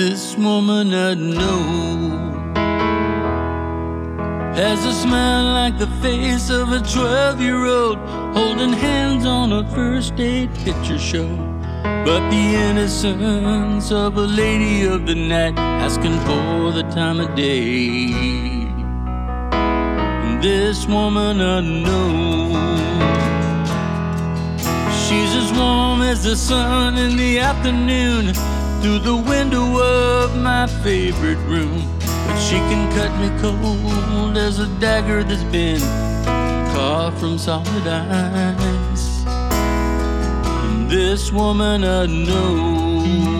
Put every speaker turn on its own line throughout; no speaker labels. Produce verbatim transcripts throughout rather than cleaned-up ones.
This woman I know has a smile like the face of a twelve-year-old holding hands on a first date picture show. But the innocence of a lady of the night, asking for the time of day. This woman I know, she's as warm as the sun in the afternoon through the window of my favorite room. But she can cut me cold as a dagger that's been carved from solid ice. And this woman I know,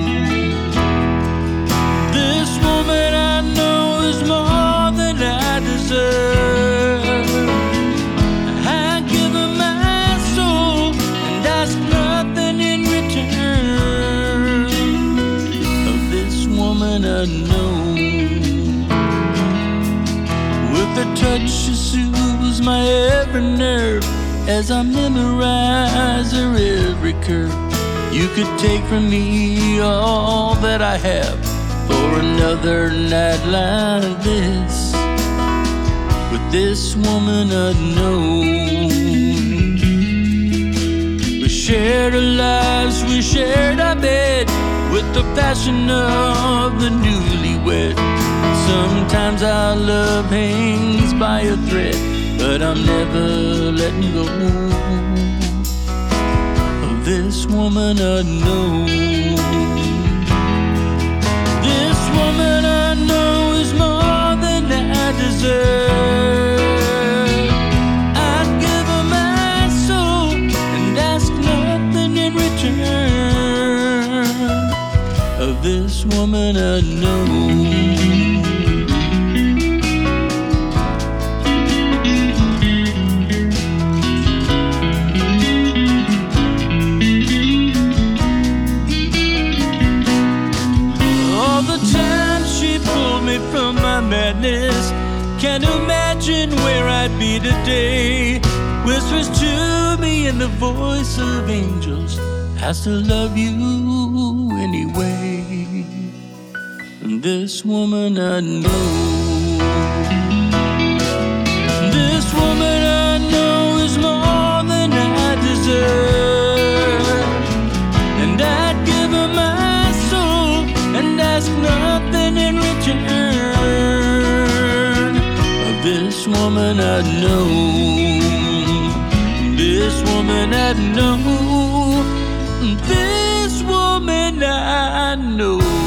this woman I know is more than I deserve. I give her my soul and ask nothing in return. Of this woman I know, with a touch she soothes my every nerve as I memorize her every curve. You could take from me all that I have for another night like this. With this woman I know, we shared our lives, we shared our bed with the passion of the newlywed. Sometimes our love hangs by a thread, but I'm never letting go of this woman I know. This woman I know is more than I deserve. I'd give her my soul and ask nothing in return. Of this woman I know. From my madness, can't imagine where I'd be today. Whispers to me in the voice of angels, I still love you anyway. And this woman I know, this woman I know is more than I deserve. And I'd give her my soul and ask nothing in return. This woman I know, this woman I know, this woman I know.